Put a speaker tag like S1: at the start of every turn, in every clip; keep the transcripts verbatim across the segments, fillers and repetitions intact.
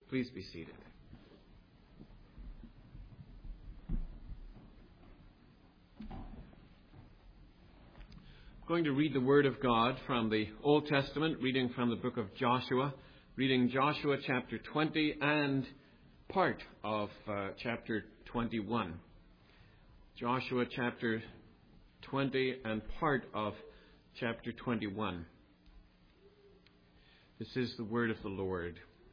S1: Please be seated. I'm going to read the Word of God from the Old Testament, reading from the book of Joshua, reading Joshua chapter twenty and part of uh, chapter twenty-one. Joshua chapter twenty and part of chapter twenty-one. This is the word of the Lord.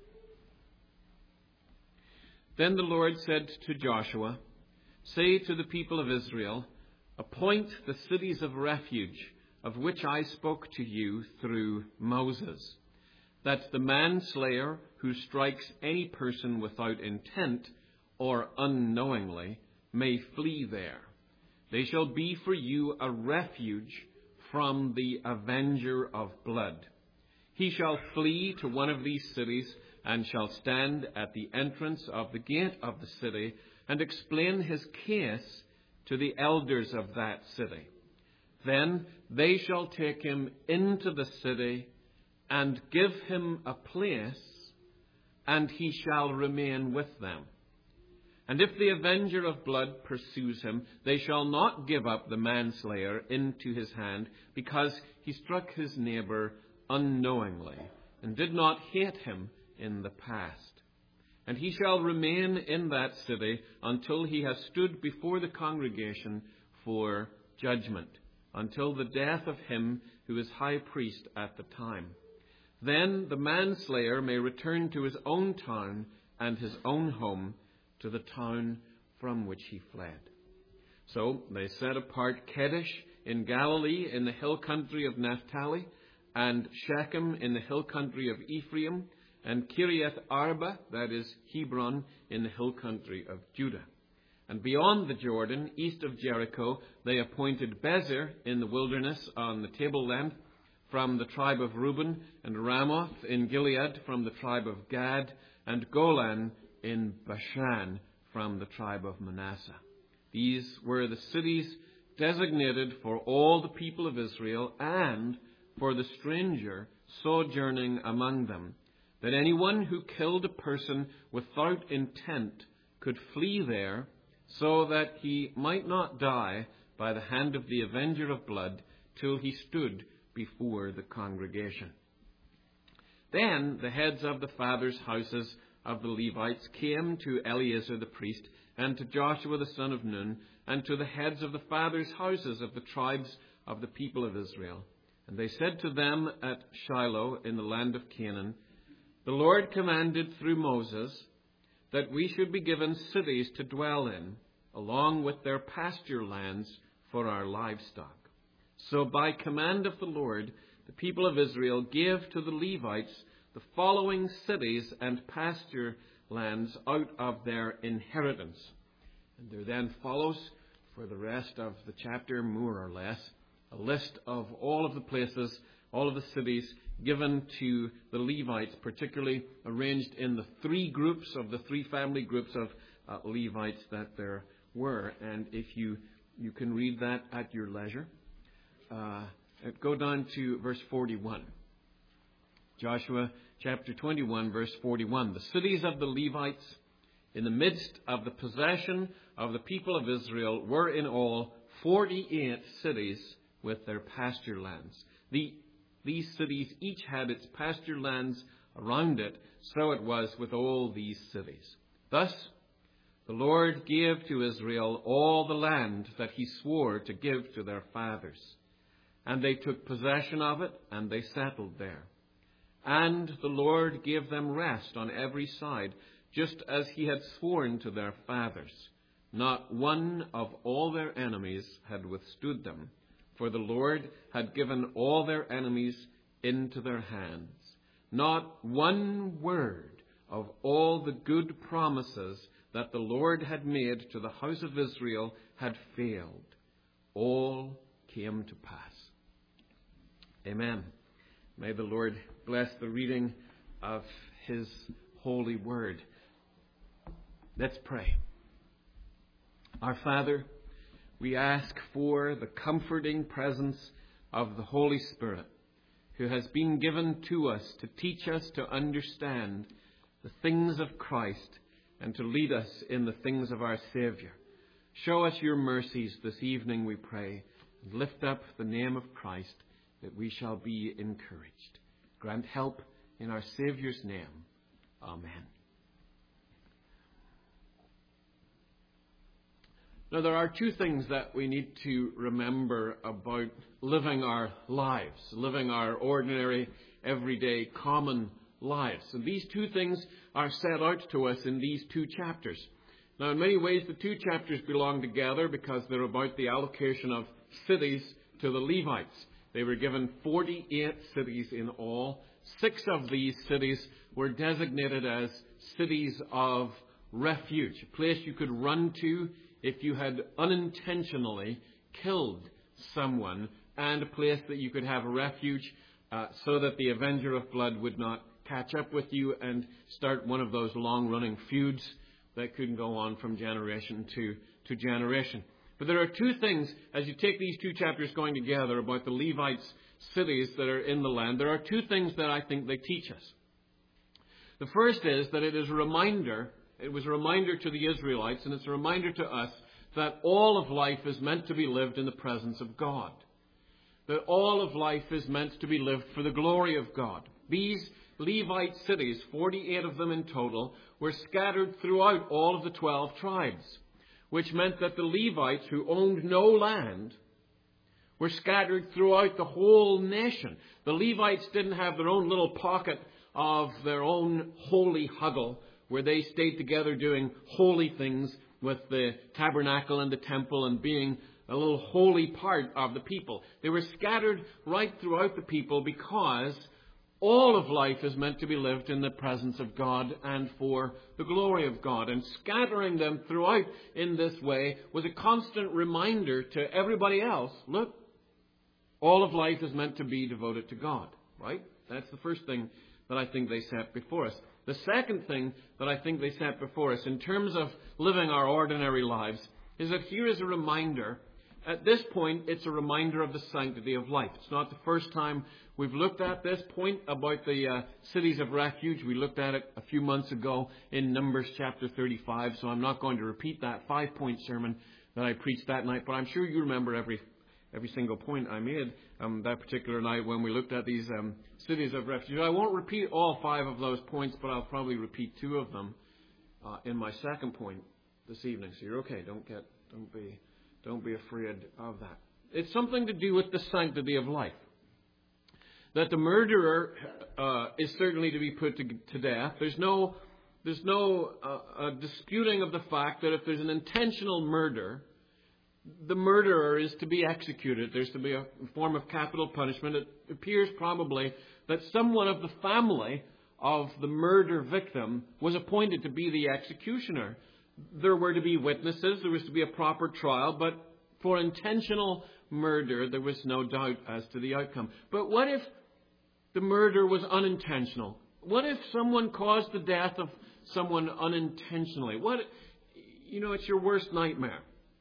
S1: Then the Lord said to Joshua, "Say to the people of Israel, appoint the cities of refuge, of which I spoke to you through Moses, that the manslayer who strikes any person without intent or unknowingly may flee there. They shall be for you a refuge from the avenger of blood. He shall flee to one of these cities and shall stand at the entrance of the gate of the city and explain his case to the elders of that city. Then they shall take him into the city and give him a place, and he shall remain with them. And if the avenger of blood pursues him, they shall not give up the manslayer into his hand, because he struck his neighbor unknowingly and did not hate him in the past. And he shall remain in that city until he has stood before the congregation for judgment, until the death of him who is high priest at the time. Then the manslayer may return to his own town and his own home, to the town from which he fled." So they set apart Kedesh in Galilee in the hill country of Naphtali, and Shechem in the hill country of Ephraim, and Kiriath Arba, that is Hebron, in the hill country of Judah. And beyond the Jordan, east of Jericho, they appointed Bezer in the wilderness on the tableland from the tribe of Reuben, and Ramoth in Gilead from the tribe of Gad, and Golan in Bashan from the tribe of Manasseh. These were the cities designated for all the people of Israel and for the stranger sojourning among them, that anyone who killed a person without intent could flee there, so that he might not die by the hand of the avenger of blood till he stood before the congregation. Then the heads of the fathers' houses of the Levites came to Eleazar the priest, and to Joshua the son of Nun, and to the heads of the fathers' houses of the tribes of the people of Israel. And they said to them at Shiloh in the land of Canaan, "The Lord commanded through Moses that we should be given cities to dwell in, along with their pasture lands for our livestock." So by command of the Lord, the people of Israel gave to the Levites the following cities and pasture lands out of their inheritance. And there then follows, for the rest of the chapter, more or less, a list of all of the places, all of the cities given to the Levites, particularly arranged in the three groups of the three family groups of uh, Levites that there were. And if you, you can read that at your leisure. Uh, go down to verse forty-one. Joshua chapter twenty-one, verse forty-one. The cities of the Levites in the midst of the possession of the people of Israel were in all forty-eight cities with their pasture lands. The, these cities each had its pasture lands around it, so it was with all these cities. Thus the Lord gave to Israel all the land that he swore to give to their fathers. And they took possession of it, and they settled there. And the Lord gave them rest on every side, just as he had sworn to their fathers. Not one of all their enemies had withstood them, for the Lord had given all their enemies into their hands. Not one word of all the good promises that the Lord had made to the house of Israel had failed. All came to pass. Amen. May the Lord bless the reading of his holy word. Let's pray. Our Father, we ask for the comforting presence of the Holy Spirit, who has been given to us to teach us to understand the things of Christ and to lead us in the things of our Saviour. Show us your mercies this evening, we pray, and lift up the name of Christ, that we shall be encouraged. Grant help in our Saviour's name. Amen. Now, there are two things that we need to remember about living our lives, living our ordinary, everyday, common lives. And these two things are set out to us in these two chapters. Now, in many ways, the two chapters belong together because they're about the allocation of cities to the Levites. They were given forty-eight cities in all. Six of these cities were designated as cities of refuge, a place you could run to if you had unintentionally killed someone, and a place that you could have a refuge uh, so that the avenger of blood would not catch up with you and start one of those long-running feuds that could go on from generation to, to generation. But there are two things, as you take these two chapters going together about the Levites' cities that are in the land, there are two things that I think they teach us. The first is that it is a reminder, it was a reminder to the Israelites, and it's a reminder to us, that all of life is meant to be lived in the presence of God. That all of life is meant to be lived for the glory of God. These Levite cities, forty-eight of them in total, were scattered throughout all of the twelve tribes, which meant that the Levites, who owned no land, were scattered throughout the whole nation. The Levites didn't have their own little pocket of their own holy huddle, where they stayed together doing holy things with the tabernacle and the temple and being a little holy part of the people. They were scattered right throughout the people because all of life is meant to be lived in the presence of God and for the glory of God. And scattering them throughout in this way was a constant reminder to everybody else, look, all of life is meant to be devoted to God, right? That's the first thing that I think they set before us. The second thing that I think they set before us in terms of living our ordinary lives is that here is a reminder. At this point, it's a reminder of the sanctity of life. It's not the first time we've looked at this point about the uh, cities of refuge. We looked at it a few months ago in Numbers chapter thirty-five, so I'm not going to repeat that five-point sermon that I preached that night, but I'm sure you remember every every single point I made um, that particular night when we looked at these um, cities of refuge. I won't repeat all five of those points, but I'll probably repeat two of them uh, in my second point this evening. So you're okay. Don't get, don't be, don't be afraid of that. It's something to do with the sanctity of life. That the murderer uh, is certainly to be put to, to death. There's no, there's no uh, uh, disputing of the fact that if there's an intentional murder, the murderer is to be executed. There's to be a form of capital punishment. It appears probably that someone of the family of the murder victim was appointed to be the executioner. There were to be witnesses. There was to be a proper trial. But for intentional murder, there was no doubt as to the outcome. But what if the murder was unintentional? What if someone caused the death of someone unintentionally? What, you know, it's your worst nightmare.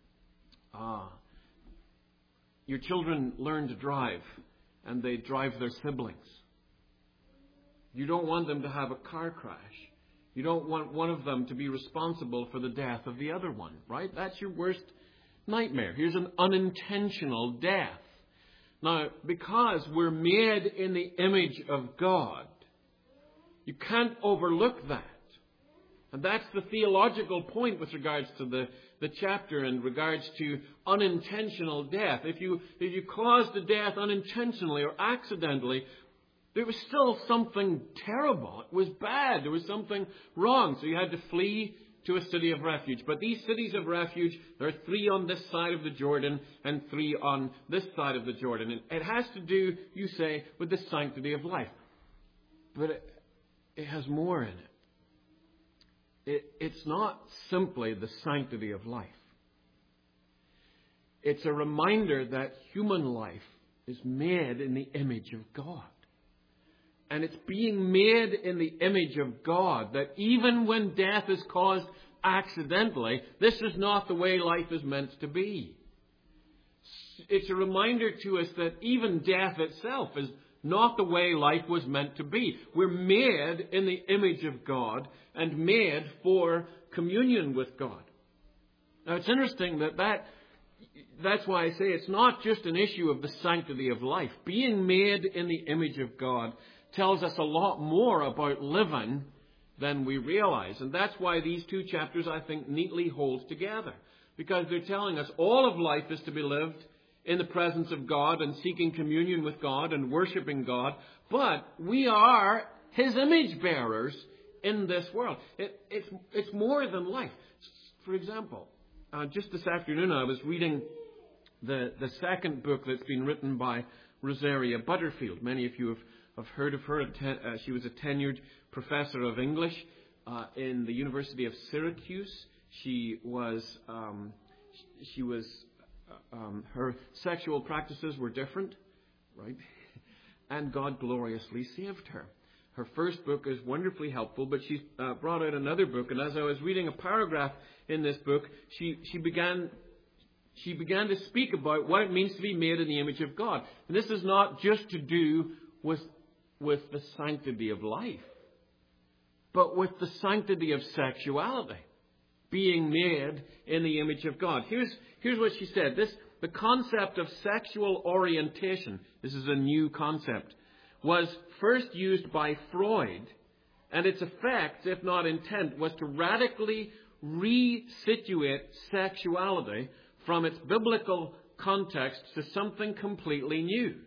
S1: Ah, your children learn to drive, and they drive their siblings. You don't want them to have a car crash. You don't want one of them to be responsible for the death of the other one, right? That's your worst nightmare. Here's an unintentional death. Now, because we're made in the image of God, you can't overlook that. And that's the theological point with regards to the, the chapter in regards to unintentional death. If you, if you caused the death unintentionally or accidentally, there was still something terrible. It was bad. There was something wrong. So you had to flee to a city of refuge. But these cities of refuge, there are three on this side of the Jordan and three on this side of the Jordan. And it has to do, you say, with the sanctity of life. But it, it has more in it. It, it's not simply the sanctity of life. It's a reminder that human life is made in the image of God. And it's being made in the image of God that even when death is caused accidentally, this is not the way life is meant to be. It's a reminder to us that even death itself is not the way life was meant to be. We're made in the image of God and made for communion with God. Now, it's interesting that, that that's why I say it's not just an issue of the sanctity of life. Being made in the image of God tells us a lot more about living than we realize. And that's why these two chapters, I think, neatly hold together. Because they're telling us all of life is to be lived in the presence of God and seeking communion with God and worshiping God. But we are His image bearers in this world. It, it's, it's more than life. For example, uh, just this afternoon I was reading the, the second book that's been written by Rosaria Butterfield. Many of you have, have heard of her. Uh, she was a tenured professor of English uh, in the University of Syracuse. She was, um, she was, uh, um, her sexual practices were different, right? And God gloriously saved her. Her first book is wonderfully helpful, but she's uh, brought out another book. And as I was reading a paragraph in this book, she, she began, she began to speak about what it means to be made in the image of God. And this is not just to do with, with the sanctity of life, but with the sanctity of sexuality. Being made in the image of God. Here's, here's what she said. This, the concept of sexual orientation, this is a new concept, was first used by Freud, and its effect, if not intent, was to radically resituate sexuality from its biblical context to something completely new.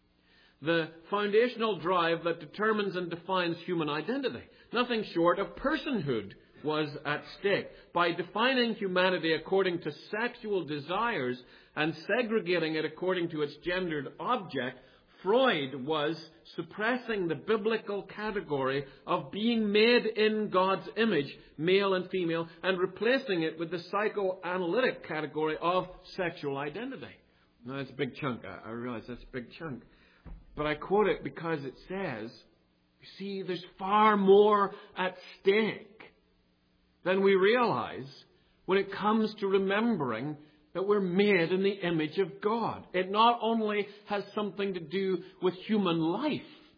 S1: The foundational drive that determines and defines human identity. Nothing short of personhood was at stake. By defining humanity according to sexual desires and segregating it according to its gendered object, Freud was suppressing the biblical category of being made in God's image, male and female, and replacing it with the psychoanalytic category of sexual identity. Now, that's a big chunk. I, I realize that's a big chunk. But I quote it because it says, you see, there's far more at stake than we realize when it comes to remembering that we're made in the image of God. It not only has something to do with human life,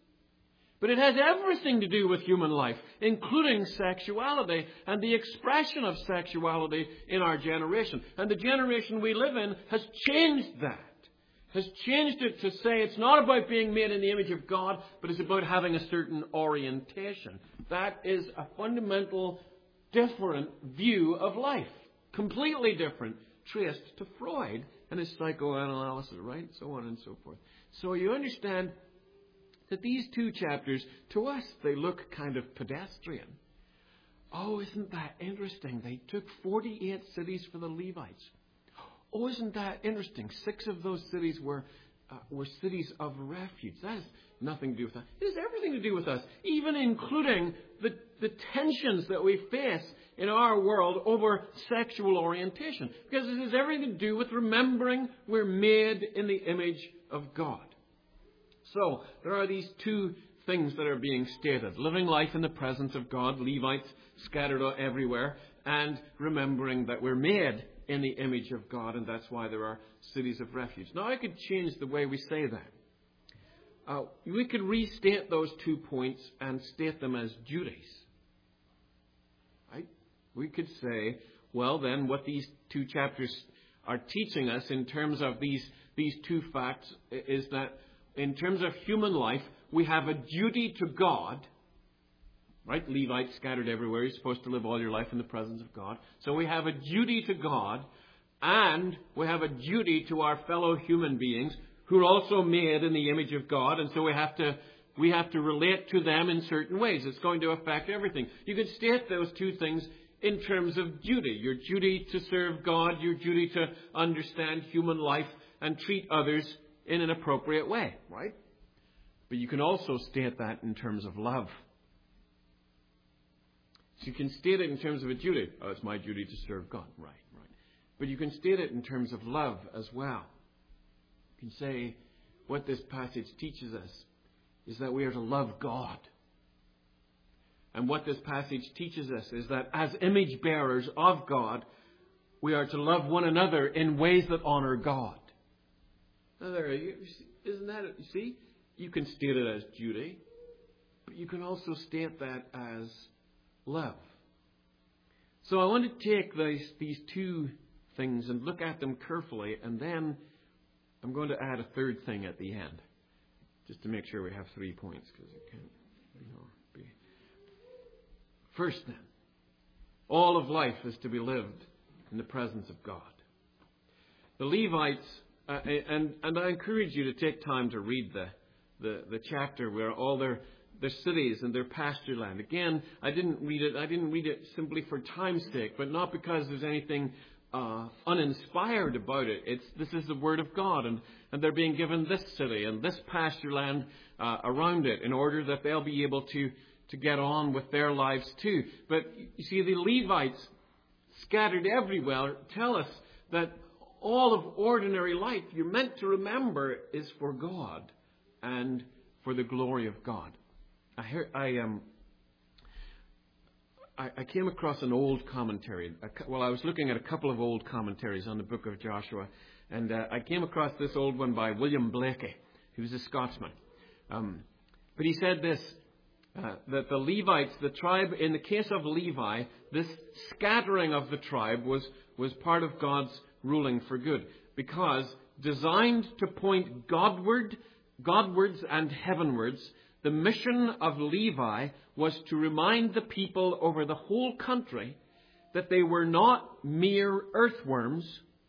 S1: but it has everything to do with human life, including sexuality and the expression of sexuality in our generation. And the generation we live in has changed that. Has changed it to say it's not about being made in the image of God, but it's about having a certain orientation. That is a fundamental different view of life. Completely different. Traced to Freud and his psychoanalysis, right? So on and so forth. So you understand that these two chapters, to us, they look kind of pedestrian. Oh, isn't that interesting? They took forty-eight cities for the Levites. Oh, isn't that interesting? Six of those cities were uh, were cities of refuge. That has nothing to do with us. It has everything to do with us, even including the, the tensions that we face in our world over sexual orientation. Because it has everything to do with remembering we're made in the image of God. So, there are these two things that are being stated. Living life in the presence of God, Levites scattered everywhere, and remembering that we're made in the image of God, and that's why there are cities of refuge. Now, I could change the way we say that. Uh, we could restate those two points and state them as duties. Right? We could say, well, then, what these two chapters are teaching us in terms of these, these two facts is that in terms of human life, we have a duty to God. Right? Levites scattered everywhere. You're supposed to live all your life in the presence of God. So we have a duty to God, and we have a duty to our fellow human beings who are also made in the image of God. And so we have to we have to relate to them in certain ways. It's going to affect everything. You could state those two things in terms of duty. Your duty to serve God, your duty to understand human life and treat others in an appropriate way. Right? But you can also state that in terms of love. So you can state it in terms of a duty. Oh, it's my duty to serve God. Right, right. But you can state it in terms of love as well. You can say what this passage teaches us is that we are to love God. And what this passage teaches us is that as image bearers of God, we are to love one another in ways that honor God. Now, there, isn't that, you see? you can state it as duty, but you can also state that as love. So I want to take these, these two things and look at them carefully, and then I'm going to add a third thing at the end, just to make sure we have three points, because it can't you know, be. First then, all of life is to be lived in the presence of God. The Levites, uh, and, and I encourage you to take time to read the, the, the chapter where all their, their cities and their pasture land. Again, I didn't read it, I didn't read it simply for time's sake, but not because there's anything uh, uninspired about it. It's, this is the Word of God, and, and they're being given this city and this pasture land uh, around it in order that they'll be able to, to get on with their lives too. But you see, the Levites scattered everywhere tell us that all of ordinary life you're meant to remember is for God and for the glory of God. I heard, I um I, I came across an old commentary. Well, I was looking at a couple of old commentaries on the book of Joshua, and uh, I came across this old one by William Blakey, who's a Scotsman. Um, but he said this. Uh, that the Levites, the tribe, in the case of Levi, this scattering of the tribe was, was part of God's ruling for good. Because designed to point Godward, Godwards and heavenwards, the mission of Levi was to remind the people over the whole country that they were not mere earthworms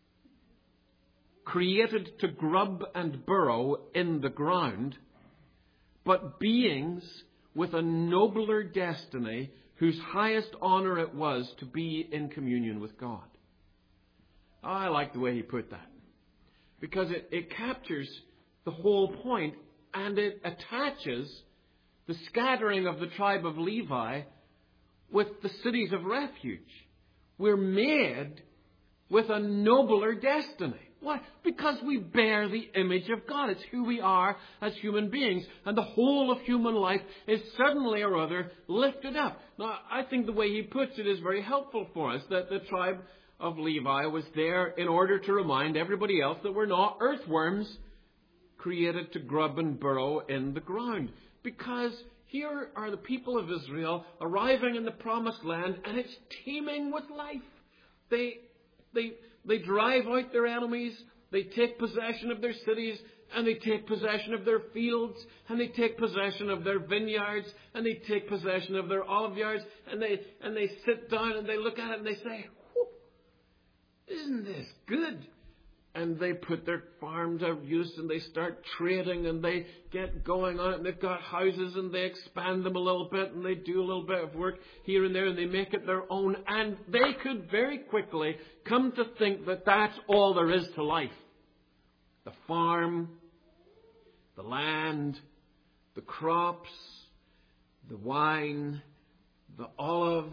S1: created to grub and burrow in the ground, but beings with a nobler destiny whose highest honor it was to be in communion with God. Oh, I like the way he put that. Because it, it captures the whole point, and it attaches the scattering of the tribe of Levi with the cities of refuge. We're made with a nobler destiny. Why? Because we bear the image of God. It's who we are as human beings. And the whole of human life is suddenly or other lifted up. Now, I think the way he puts it is very helpful for us, that the tribe of Levi was there in order to remind everybody else that we're not earthworms created to grub and burrow in the ground. Because here are the people of Israel arriving in the promised land, and it's teeming with life. They, they, They drive out their enemies, they take possession of their cities, and they take possession of their fields, and they take possession of their vineyards, and they take possession of their olive yards, and they and they sit down and they look at it and they say, isn't this good? And they put their farms out of use and they start trading and they get going on it, and they've got houses and they expand them a little bit and they do a little bit of work here and there and they make it their own, and they could very quickly come to think that that's all there is to life. The farm, the land, the crops, the wine, the olive.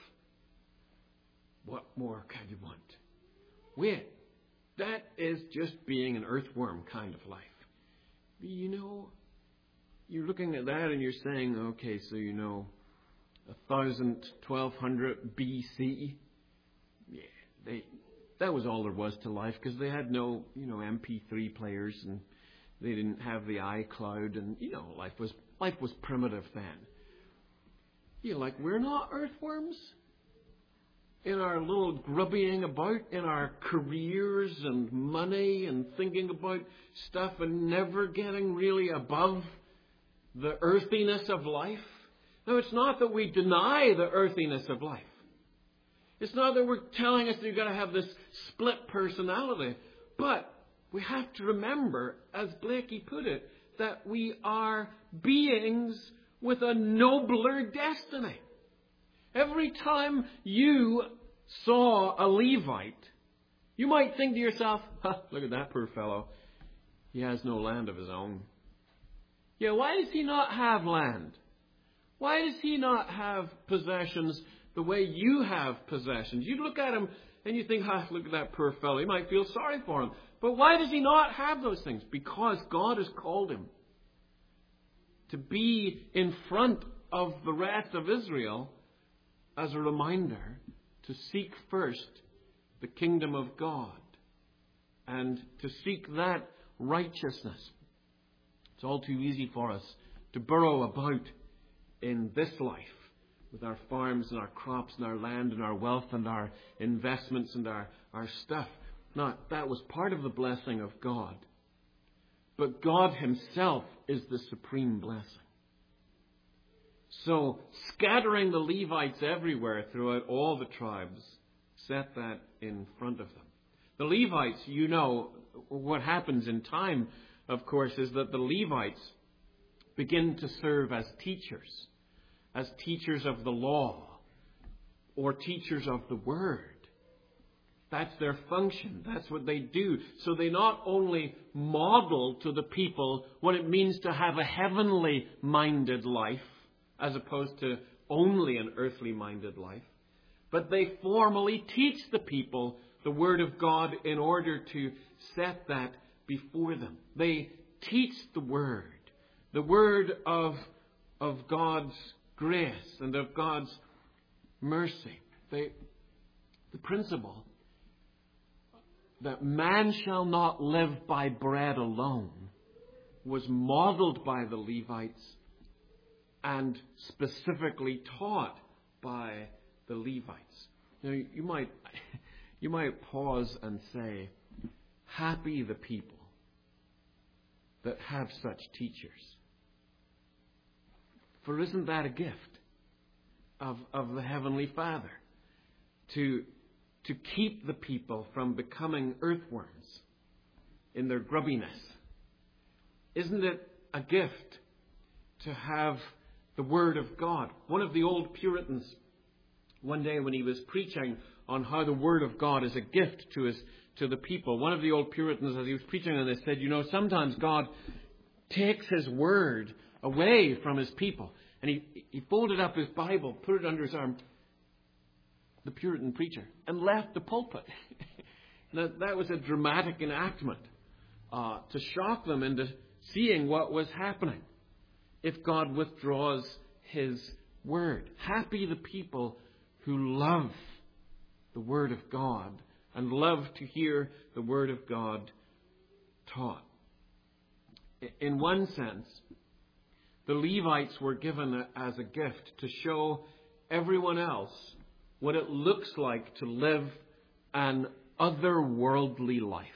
S1: What more can you want? Wait. That is just being an earthworm kind of life. You know, you're looking at that and you're saying, okay, so you know, one thousand, twelve hundred B C, yeah, they, that was all there was to life, because they had no, you know, M P three players, and they didn't have the iCloud, and, you know, life was, life was primitive then. You're like, we're not earthworms? In our little grubbying about, in our careers and money and thinking about stuff and never getting really above the earthiness of life. Now, it's not that we deny the earthiness of life. It's not that we're telling us that you've got to have this split personality. But we have to remember, as Blakey put it, that we are beings with a nobler destiny. Every time you saw a Levite, you might think to yourself, huh, look at that poor fellow. He has no land of his own. Yeah, why does he not have land? Why does he not have possessions the way you have possessions? You look at him and you think, huh, look at that poor fellow. You might feel sorry for him. But why does he not have those things? Because God has called him to be in front of the rest of Israel as a reminder to seek first the kingdom of God and to seek that righteousness. It's all too easy for us to burrow about in this life with our farms and our crops and our land and our wealth and our investments and our, our stuff. Now, that was part of the blessing of God. But God himself is the supreme blessing. So, scattering the Levites everywhere throughout all the tribes set that in front of them. The Levites, you know, what happens in time, of course, is that the Levites begin to serve as teachers, as teachers of the law, or teachers of the word. That's their function. That's what they do. So they not only model to the people what it means to have a heavenly minded life, as opposed to only an earthly minded life, but they formally teach the people the Word of God in order to set that before them. They teach the Word, the Word of, of God's grace and of God's mercy. They, the principle that man shall not live by bread alone was modeled by the Levites and specifically taught by the Levites. Now, you might, you might pause and say, happy the people that have such teachers. For isn't that a gift of, of the Heavenly Father? To, to keep the people from becoming earthworms in their grubbiness. Isn't it a gift to have the Word of God? One of the old Puritans, one day when he was preaching on how the Word of God is a gift to his, to the people, one of the old Puritans, as he was preaching on this, said, you know, sometimes God takes His Word away from His people. And he, he folded up his Bible, put it under his arm, the Puritan preacher, and left the pulpit. Now, that was a dramatic enactment uh, to shock them into seeing what was happening if God withdraws His Word. Happy the people who love the Word of God and love to hear the Word of God taught. In one sense, the Levites were given as a gift to show everyone else what it looks like to live an otherworldly life.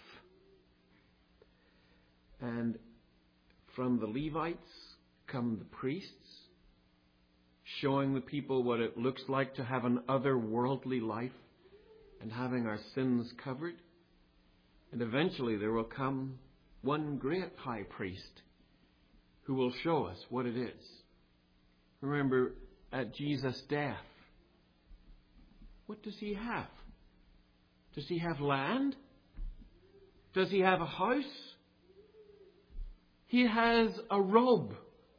S1: And from the Levites come the priests, showing the people what it looks like to have an otherworldly life and having our sins covered. And eventually there will come one great high priest who will show us what it is. Remember, at Jesus' death, what does He have? Does He have land? Does He have a house? He has a robe.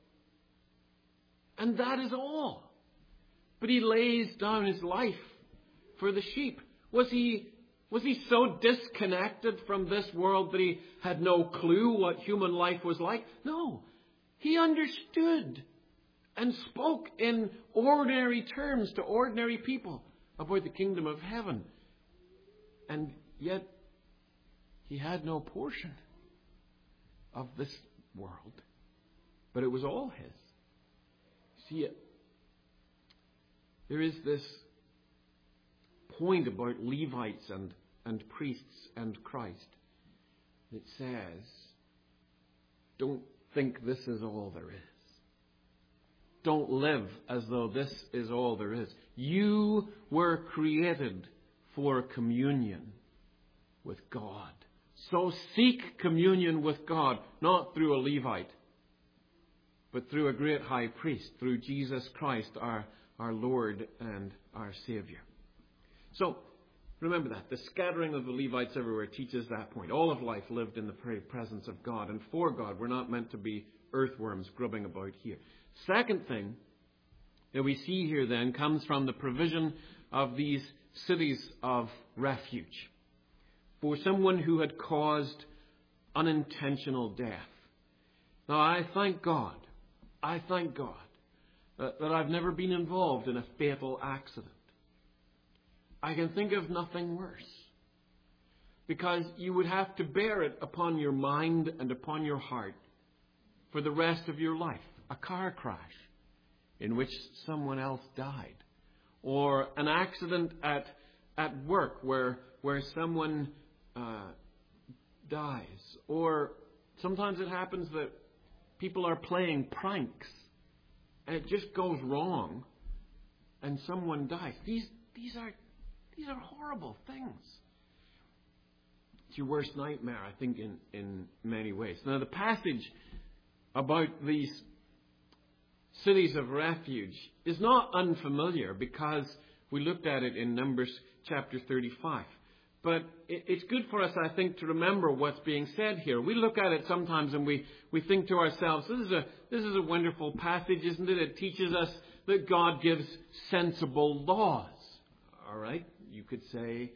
S1: And that is all. But He lays down His life for the sheep. Was He, was he so disconnected from this world that He had no clue what human life was like? No. He understood and spoke in ordinary terms to ordinary people about the kingdom of heaven. And yet, He had no portion of this world. But it was all His. See, there is this point about Levites and, and priests and Christ that says, don't think this is all there is. Don't live as though this is all there is. You were created for communion with God. So seek communion with God, not through a Levite, but through a great high priest, through Jesus Christ, our, our Lord and our Savior. So, remember that. The scattering of the Levites everywhere teaches that point. All of life lived in the presence of God and for God. We're not meant to be earthworms grubbing about here. Second thing that we see here then comes from the provision of these cities of refuge for someone who had caused unintentional death. Now, I thank God, I thank God that, that I've never been involved in a fatal accident. I can think of nothing worse. Because you would have to bear it upon your mind and upon your heart for the rest of your life. A car crash in which someone else died. Or an accident at at work where where someone uh, dies. Or sometimes it happens that people are playing pranks and it just goes wrong and someone dies. These these are these are horrible things. It's your worst nightmare, I think, in, in many ways. Now, the passage about these cities of refuge is not unfamiliar because we looked at it in Numbers chapter thirty-five. But it, it's good for us, I think, to remember what's being said here. We look at it sometimes and we, we think to ourselves, this is a this is a wonderful passage, isn't it? It teaches us that God gives sensible laws. All right? You could say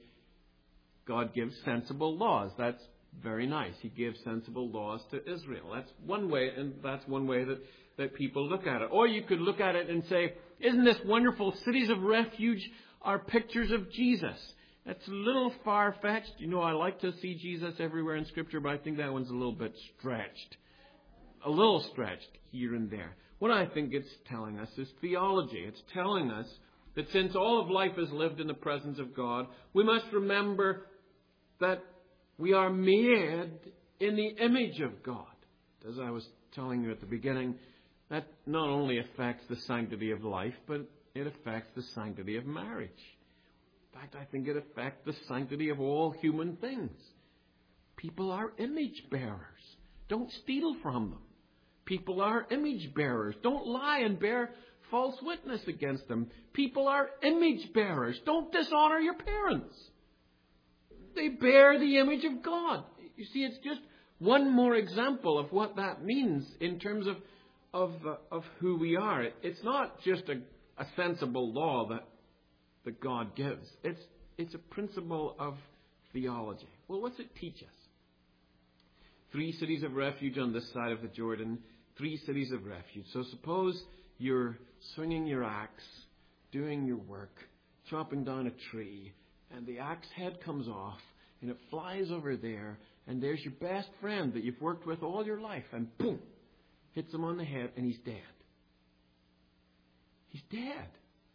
S1: God gives sensible laws. That's very nice. He gives sensible laws to Israel. That's one way, and that's one way that, that people look at it. Or you could look at it and say, isn't this wonderful? Cities of refuge are pictures of Jesus. That's a little far-fetched. You know, I like to see Jesus everywhere in Scripture, but I think that one's a little bit stretched. A little stretched here and there. What I think it's telling us is theology. It's telling us that since all of life is lived in the presence of God, we must remember that we are made in the image of God. As I was telling you at the beginning, that not only affects the sanctity of life, but it affects the sanctity of marriage. In fact, I think it affects the sanctity of all human things. People are image bearers. Don't steal from them. People are image bearers. Don't lie and bear false witness against them. People are image bearers. Don't dishonor your parents. They bear the image of God. You see, it's just one more example of what that means in terms of of, uh, of who we are. It, it's not just a, a sensible law that that God gives. It's it's a principle of theology. Well, what's it teach us? Three cities of refuge on this side of the Jordan. Three cities of refuge. So suppose you're swinging your axe, doing your work, chopping down a tree, and the axe head comes off, and it flies over there, and there's your best friend that you've worked with all your life, and boom, hits him on the head, and he's dead. He's dead.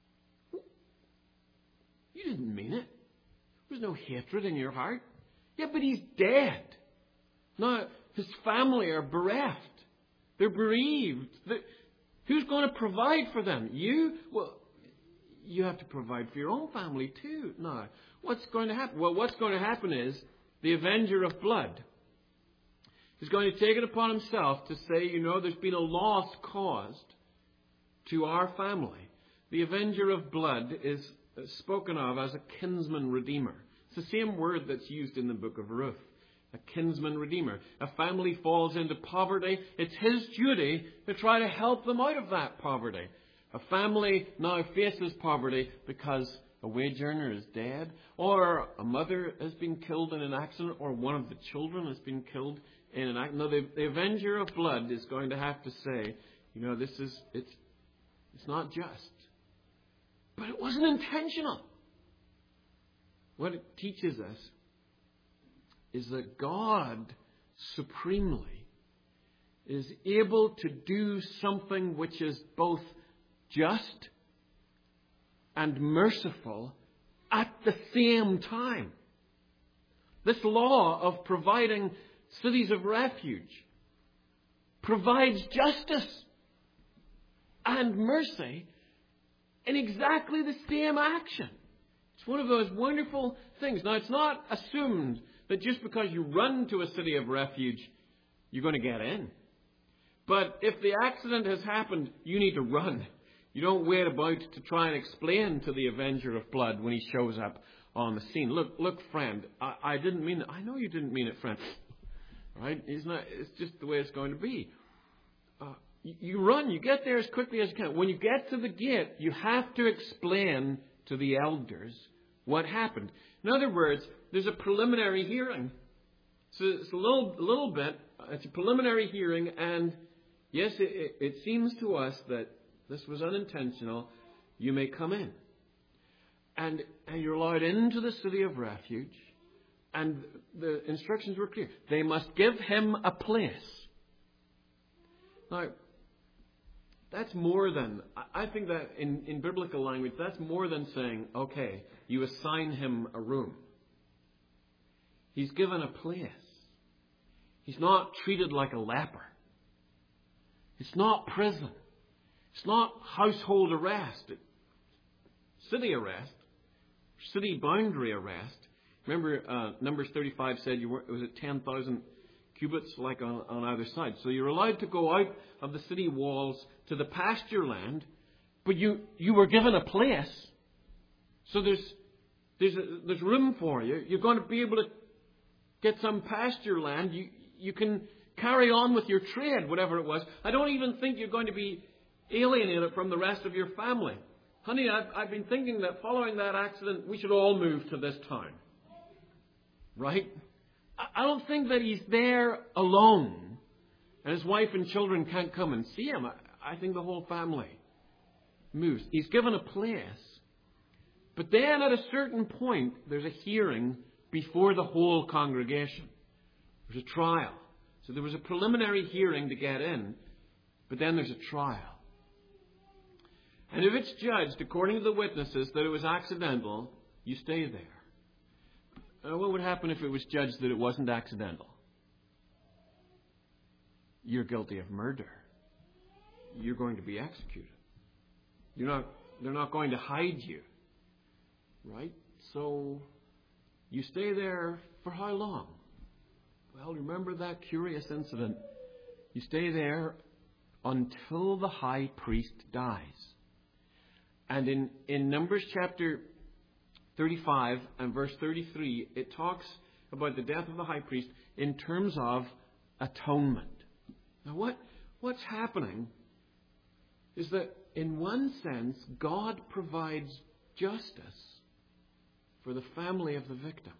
S1: You didn't mean it. There's no hatred in your heart. Yeah, but he's dead. Now, his family are bereft. They're bereaved. They're, who's going to provide for them? You? Well, you have to provide for your own family too. Now, what's going to happen? Well, what's going to happen is the avenger of blood is going to take it upon himself to say, you know, there's been a loss caused to our family. The avenger of blood is spoken of as a kinsman redeemer. It's the same word that's used in the book of Ruth. A kinsman redeemer. A family falls into poverty. It's his duty to try to help them out of that poverty. A family now faces poverty because a wage earner is dead, or a mother has been killed in an accident, or one of the children has been killed in an accident. No, the, the avenger of blood is going to have to say, you know, this is, it's, it's not just. But it wasn't intentional. What it teaches us is that God supremely is able to do something which is both just and merciful at the same time. This law of providing cities of refuge provides justice and mercy in exactly the same action. It's one of those wonderful things. Now, it's not assumed that just because you run to a city of refuge, you're going to get in. But if the accident has happened, you need to run. You don't wait about to try and explain to the avenger of blood when he shows up on the scene. Look, look, friend, I, I didn't mean it. I know you didn't mean it, friend. Right? It's not. It's just the way it's going to be. Uh, you, you run. You get there as quickly as you can. When you get to the gate, you have to explain to the elders what happened. In other words, there's a preliminary hearing. So it's a little, a little bit. It's a preliminary hearing, and yes, it, it, it seems to us that this was unintentional. You may come in, and and you're allowed into the city of refuge. And the instructions were clear. They must give him a place. Now, that's more than, I think that in, in biblical language, that's more than saying, okay, you assign him a room. He's given a place. He's not treated like a leper. It's not prison. It's not household arrest. It's city arrest. City boundary arrest. Remember, uh, Numbers thirty-five said you were, it was at ten thousand cubits, like on, on either side. So you're allowed to go out of the city walls to the pasture land, but you, you were given a place. So there's, there's, a, there's room for you. You're going to be able to get some pasture land. You, you can carry on with your trade, whatever it was. I don't even think you're going to be alienated from the rest of your family. Honey, I've, I've been thinking that following that accident, we should all move to this town. Right? I don't think that he's there alone and his wife and children can't come and see him. I, I think the whole family moves. He's given a place. But then at a certain point, there's a hearing before the whole congregation. There's a trial. So there was a preliminary hearing to get in, but then there's a trial. And if it's judged, according to the witnesses, that it was accidental, you stay there. Uh, what would happen if it was judged that it wasn't accidental? You're guilty of murder. You're going to be executed. You're not, they're not going to hide you. Right? So, you stay there for how long? Well, remember that curious incident. You stay there until the high priest dies. And in, in Numbers chapter thirty-five and verse thirty-three, it talks about the death of the high priest in terms of atonement. Now, what, what's happening is that in one sense, God provides justice for the family of the victim.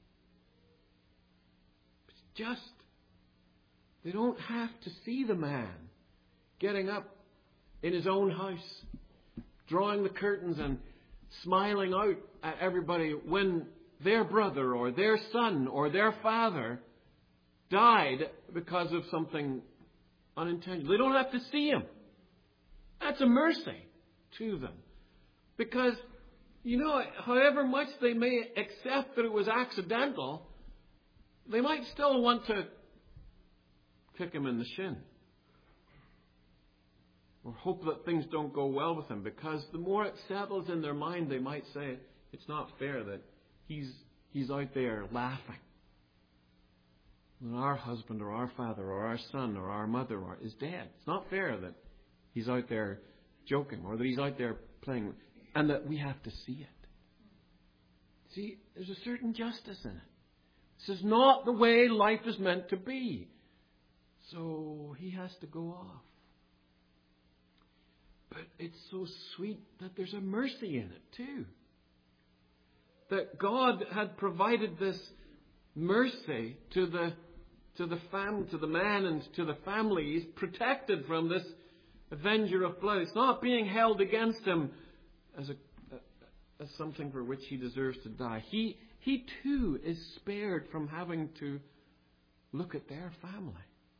S1: It's just. They don't have to see the man getting up in his own house, drawing the curtains and smiling out at everybody when their brother or their son or their father died because of something unintentional. They don't have to see him. That's a mercy to them. Because, you know, however much they may accept that it was accidental, they might still want to kick him in the shin. Or hope that things don't go well with him, because the more it settles in their mind, they might say, it's not fair that he's he's out there laughing when our husband or our father or our son or our mother or, is dead. It's not fair that he's out there joking or that he's out there playing, and that we have to see it. See, there's a certain justice in it. This is not the way life is meant to be. So he has to go off. But it's so sweet that there's a mercy in it too. That God had provided this mercy to the to the fam to the man and to the family. He's protected from this avenger of blood. It's not being held against him as a as something for which he deserves to die. He he too is spared from having to look at their family.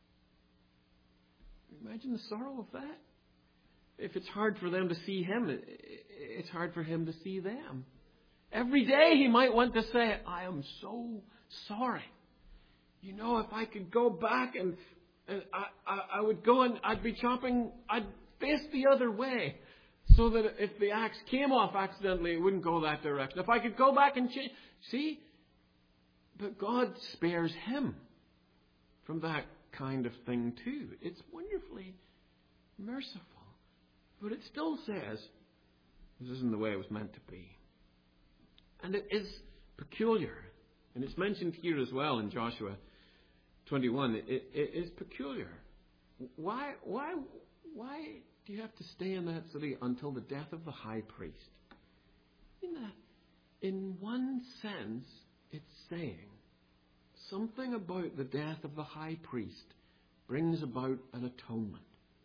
S1: Imagine the sorrow of that. If it's hard for them to see him, it's hard for him to see them. Every day he might want to say, I am so sorry. You know, if I could go back and, and I, I, I would go and I'd be chopping, I'd face the other way so that if the axe came off accidentally, it wouldn't go that direction. If I could go back and change. See? But God spares him from that kind of thing too. It's wonderfully merciful. But it still says, this isn't the way it was meant to be. And it is peculiar. And it's mentioned here as well in Joshua twenty-one. It, it, it is peculiar. Why, why, why do you have to stay in that city until the death of the high priest? In that, in one sense, it's saying something about the death of the high priest brings about an atonement.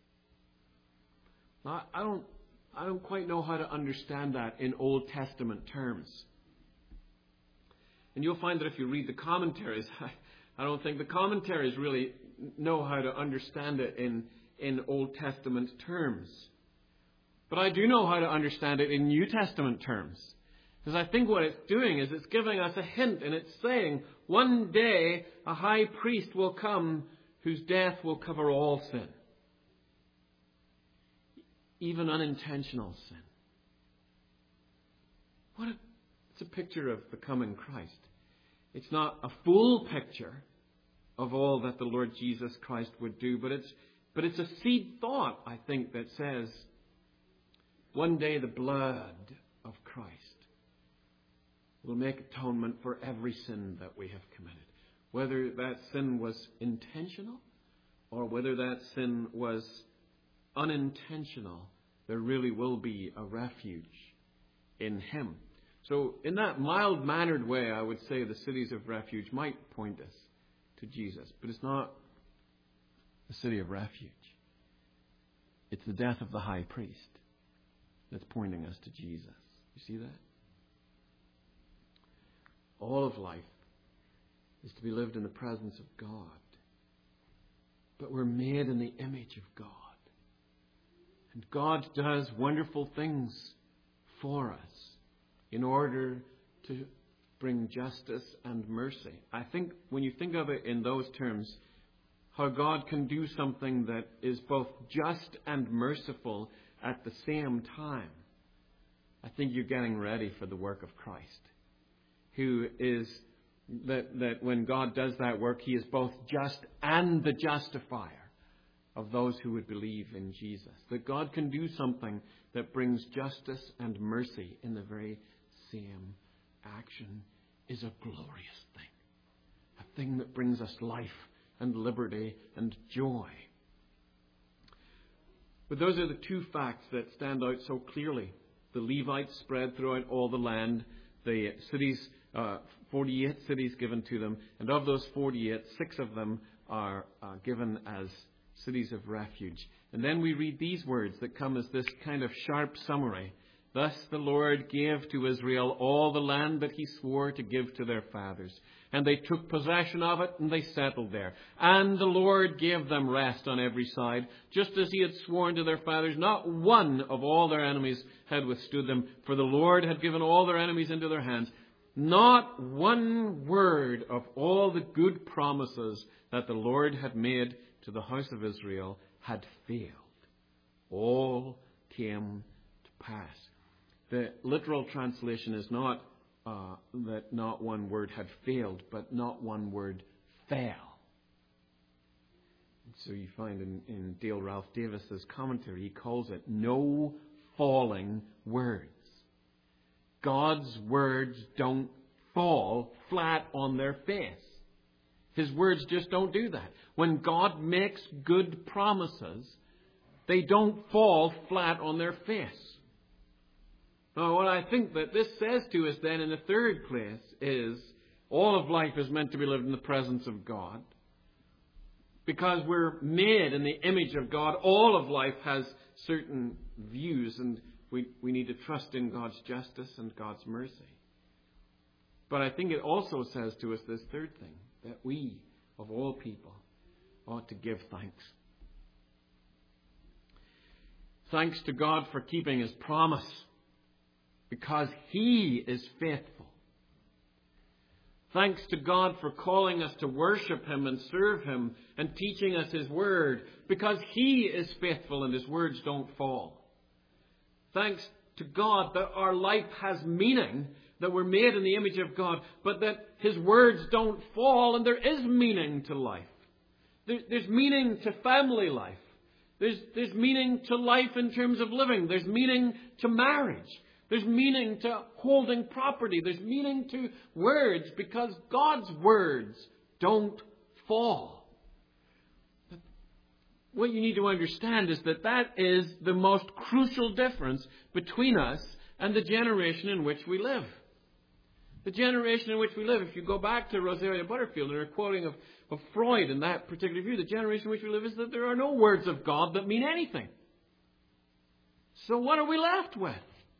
S1: Now, I don't, I don't quite know how to understand that in Old Testament terms. And you'll find that if you read the commentaries, I, I don't think the commentaries really know how to understand it in, in Old Testament terms. But I do know how to understand it in New Testament terms. Because I think what it's doing is it's giving us a hint, and it's saying one day a high priest will come whose death will cover all sin. Even unintentional sin. What a, it's a picture of the coming Christ. It's not a full picture of all that the Lord Jesus Christ would do, but it's but it's a seed thought, I think, that says one day the blood of Christ will make atonement for every sin that we have committed. Whether that sin was intentional or whether that sin was unintentional, there really will be a refuge in Him. So in that mild-mannered way, I would say the cities of refuge might point us to Jesus. But it's not the city of refuge. It's the death of the high priest that's pointing us to Jesus. You see that? All of life is to be lived in the presence of God. But we're made in the image of God. And God does wonderful things for us in order to bring justice and mercy. I think when you think of it in those terms, how God can do something that is both just and merciful at the same time, I think you're getting ready for the work of Christ. Who is, that, that when God does that work, He is both just and the justifier of those who would believe in Jesus. That God can do something that brings justice and mercy in the very same action is a glorious thing. A thing that brings us life and liberty and joy. But those are the two facts that stand out so clearly. The Levites spread throughout all the land. The cities, uh, forty-eight cities given to them. And of those forty-eight, six of them are uh, given as cities of refuge. And then we read these words that come as this kind of sharp summary. Thus the Lord gave to Israel all the land that He swore to give to their fathers. And they took possession of it, and they settled there. And the Lord gave them rest on every side, just as He had sworn to their fathers. Not one of all their enemies had withstood them, for the Lord had given all their enemies into their hands. Not one word of all the good promises that the Lord had made to the house of Israel had failed. All came to pass. The literal translation is not uh, that not one word had failed, but not one word fell. So you find in, in Dale Ralph Davis's commentary, he calls it no falling words. God's words don't fall flat on their face. His words just don't do that. When God makes good promises, they don't fall flat on their face. Now, what I think that this says to us then in the third place is all of life is meant to be lived in the presence of God. Because we're made in the image of God, all of life has certain views, and we, we need to trust in God's justice and God's mercy. But I think it also says to us this third thing, that we, of all people, ought to give thanks. Thanks to God for keeping His promise, because He is faithful. Thanks to God for calling us to worship Him and serve Him and teaching us His Word, because He is faithful and His words don't fall. Thanks to God that our life has meaning, that we're made in the image of God, but that His words don't fall, and there is meaning to life. There, there's meaning to family life. There's, there's meaning to life in terms of living. There's meaning to marriage. There's meaning to holding property. There's meaning to words, because God's words don't fall. What you need to understand is that that is the most crucial difference between us and the generation in which we live. The generation in which we live, if you go back to Rosaria Butterfield and her quoting of, of Freud in that particular view, the generation in which we live is that there are no words of God that mean anything. So what are we left with?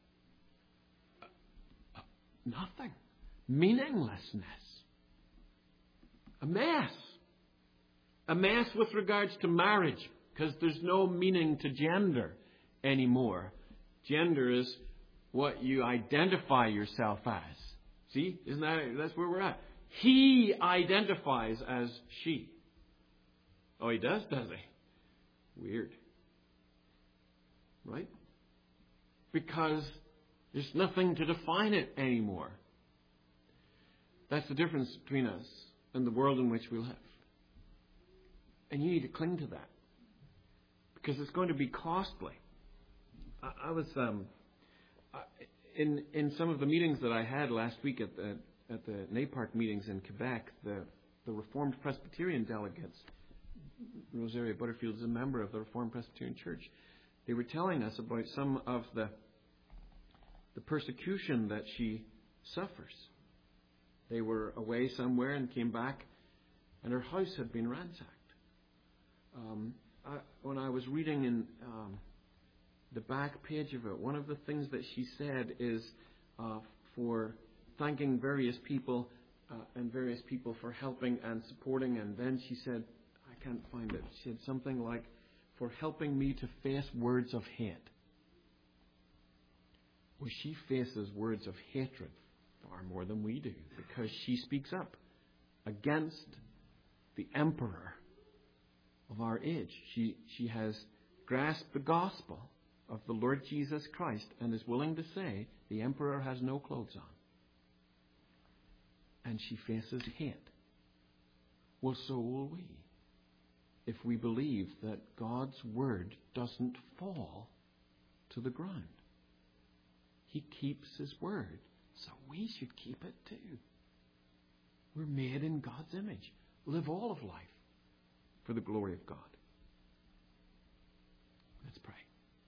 S1: Nothing. Meaninglessness. A mess. A mess with regards to marriage. because there's no meaning to gender anymore. Gender is what you identify yourself as. See? Isn't that, that's where we're at. He identifies as she. Oh, he does, does he? Weird. Right? Because there's nothing to define it anymore. That's the difference between us and the world in which we live. And you need to cling to that. Because it's going to be costly. I, I was um, I, in in some of the meetings that I had last week at the at the NAPARC meetings in Quebec. The the Reformed Presbyterian delegates, Rosaria Butterfield is a member of the Reformed Presbyterian Church. They were telling us about some of the the persecution that she suffers. They were away somewhere and came back, and her house had been ransacked. Um, I, when I was reading in um, the back page of it, one of the things that she said is uh, for thanking various people uh, and various people for helping and supporting, and then she said, I can't find it, she said something like, for helping me to face words of hate. Well, she faces words of hatred far more than we do, because she speaks up against the emperor of our age. She she has grasped the gospel of the Lord Jesus Christ and is willing to say the emperor has no clothes on. And she faces hate. Well, so will we, if we believe that God's word doesn't fall to the ground. He keeps His word, so we should keep it too. We're made in God's image. Live all of life for the glory of God. Let's pray.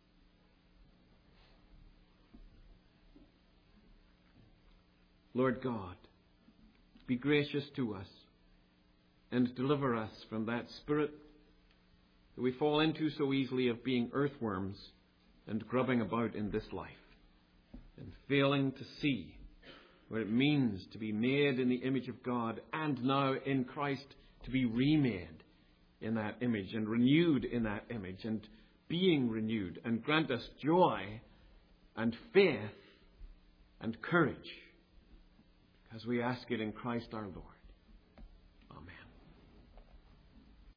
S1: Lord God, be gracious to us and deliver us from that spirit that we fall into so easily of being earthworms and grubbing about in this life and failing to see what it means to be made in the image of God, and now in Christ to be remade in that image and renewed in that image and being renewed, and grant us joy and faith and courage, as we ask it in Christ our Lord.